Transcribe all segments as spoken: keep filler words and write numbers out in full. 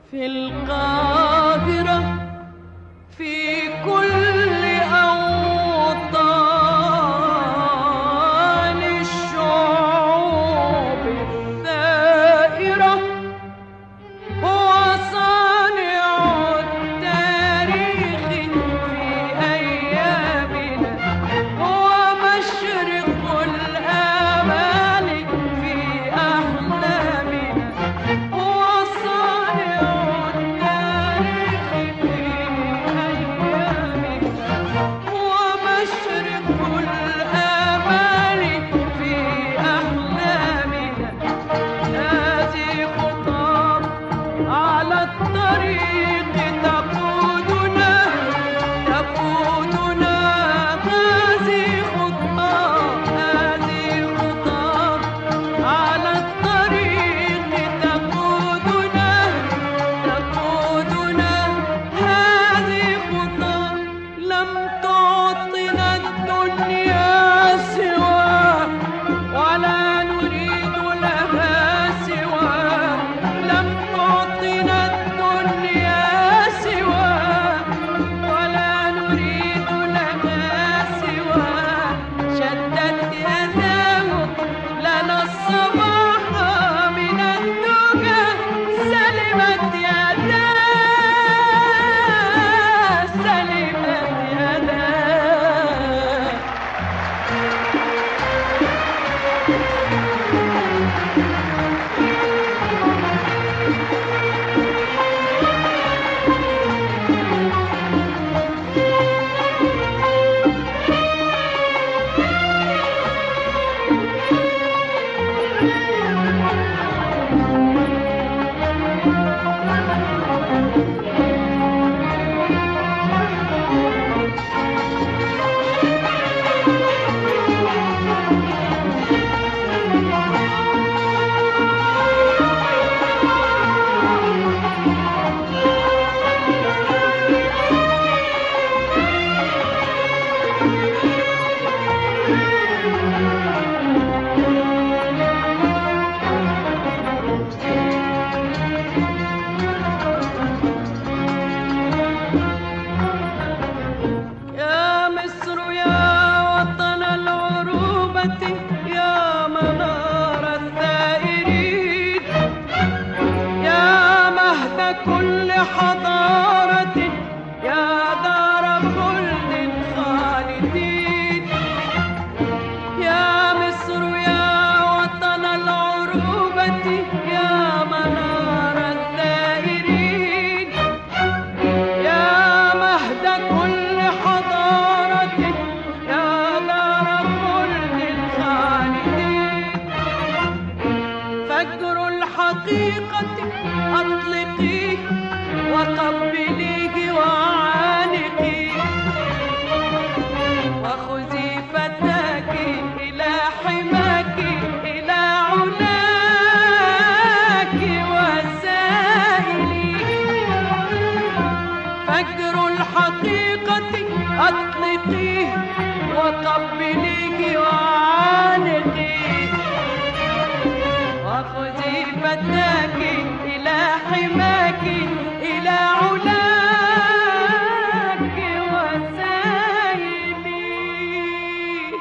في القاهرة في كل أوطان الشعوب الثائرة هو صانع التاريخ في أيامنا، هو مشرق الآمال في أحلامنا، هو صانع التاريخ في أيامنا، هو مشرق الآمال في أحلامنا. هذه خطاب على الطريق تقودنا تقودنا هذه خطاب هذه خطاب على الطريق تقودنا تقودنا هذه خطاب لم تعطنا الدنيا سواه ولا نريد لها سواه، لم تعطنا الدنيا سواه ولا نريد لها سواه. شدت يداه لنا الصباح من الدجى، سلمت يداه سلمت يداه. يا مصر يا وطن العروبة، يا منار الثائرين، يا مهد كل حضارة، يا دار خلد خالدين. يا مصر يا وطن العروبة، يا منار الثائرين، يا مهد كل حضارة، يا دار خلد الخالدين. فجر الحقيقة أطلقيه وقبليه وعانقيه، وخذي فتاك إلى حماك إلى علاك وسائليه. فجر الحقيقة أطلقيه وقبليه وعانقيه، وخذي فتاك إلى حماك إلى علاك وسائليه.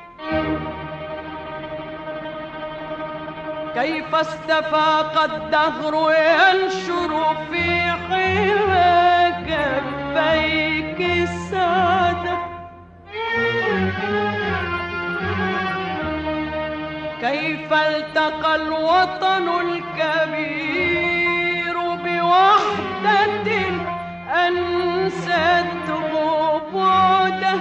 كيف استفاق الدهر ينشر في حمى كفيك السعادة، كيف التقى الوطن الكبير بوحدة أنسته بعده،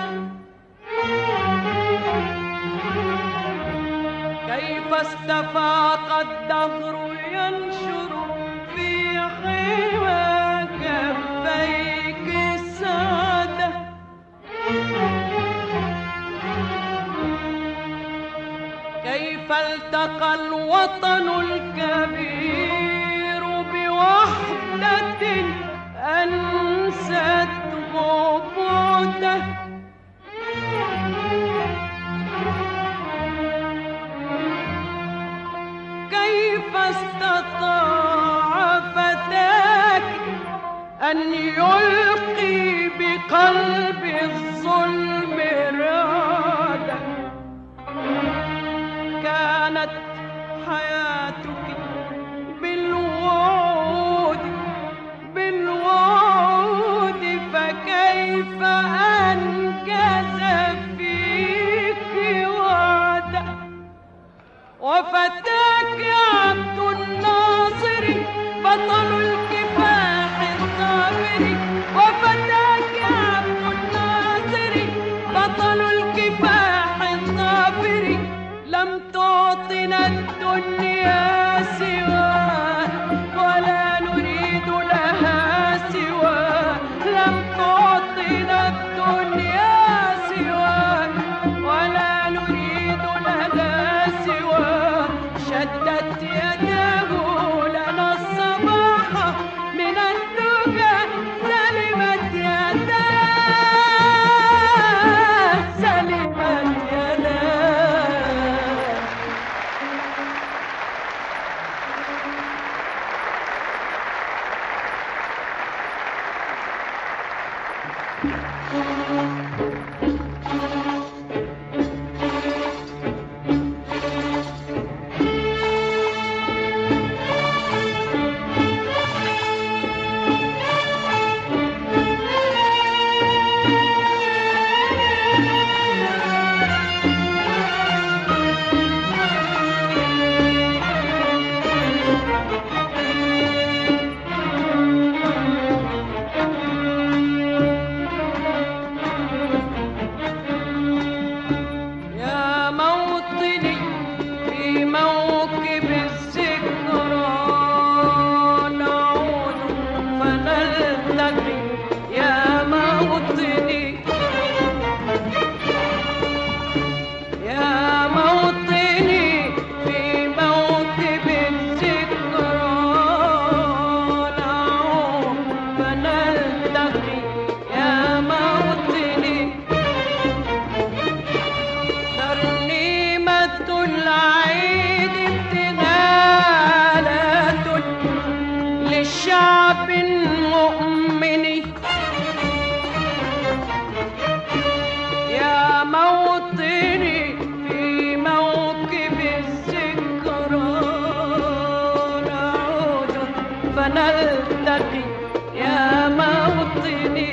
كيف استفاق الدهر ينشر في حمى كفيك السعادة، كيف التقى الوطن الكبير أن يلقي بقلب الظلم رعدا. كانت حياتك بالوعود بالوعود، فكيف أنجز فيك وعدا. وفتاك عبد الناصر بطل الكفاح الصابر، وفتاك عبد الناصر بطل الكفاح الصابر. لم تعطنا الدنيا سواه ولا نريد لها سواه. لم تعطنا الدنيا سواه ولا نريد لها سواه. شدت يده لنا الصباح من الدجى، سلمت يداه سلمت يداه. للشعب المؤمن يا موطني في موكب الذكرى. نعود فنلتقي يا موطني.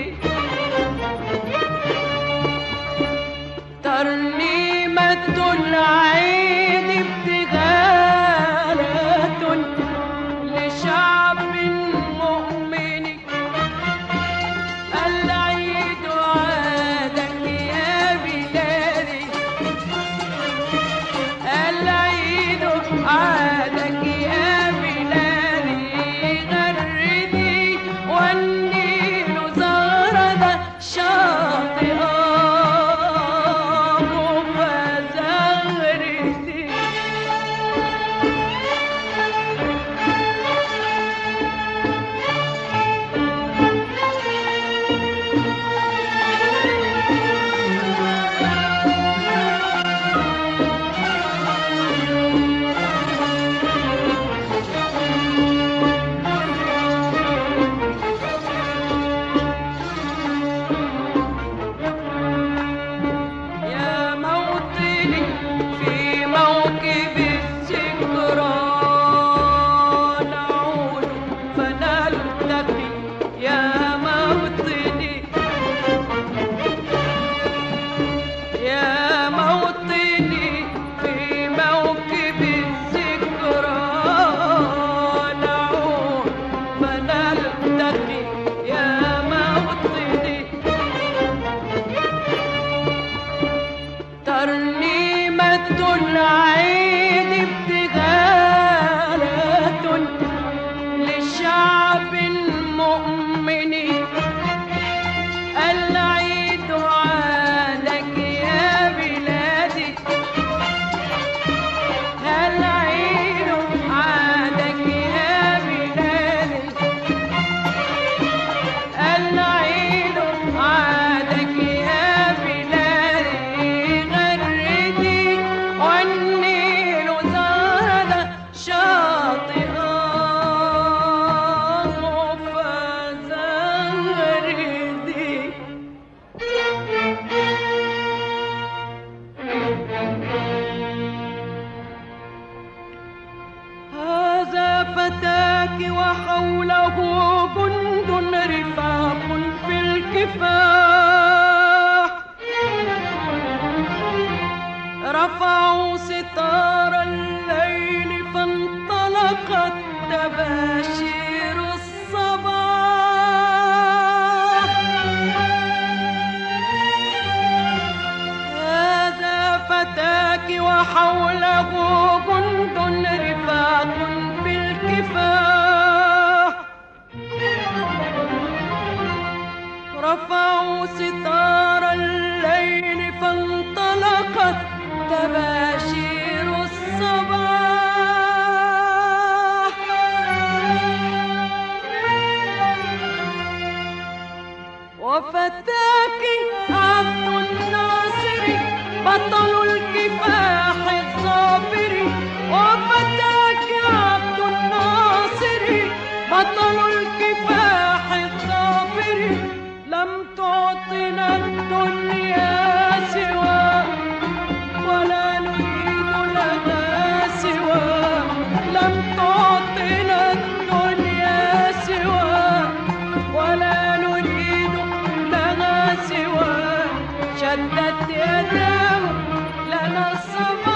ترنيمة العيد ابتغالات لشعب مؤمن. العيد عادك يا بلادي، العيد عادك يا بلادي. غردي والنيل زارد شاطئا فزغردي. العيد ابتغالات للشعب المؤمن. العيد عادك يا بلادي، العيد عادك يا بلادي. الكفاح رفعوا ستار الليل فانطلقت تباشير الصباح. هذا فتاك وحوله جند رفاق في الكفاح رفعوا ستار الليل فانطلقت تباشير الصباح. وفتاك عبد الناصر بطل الكفاح الظافر. وفتاك عبد الناصر بطل الكفاح الظافر. لم تعطنا الدنيا سوى ولا نريد لها سوى. لم تعطنا الدنيا سوى ولا نريد لها سوى. شدت يداه لنا الصباح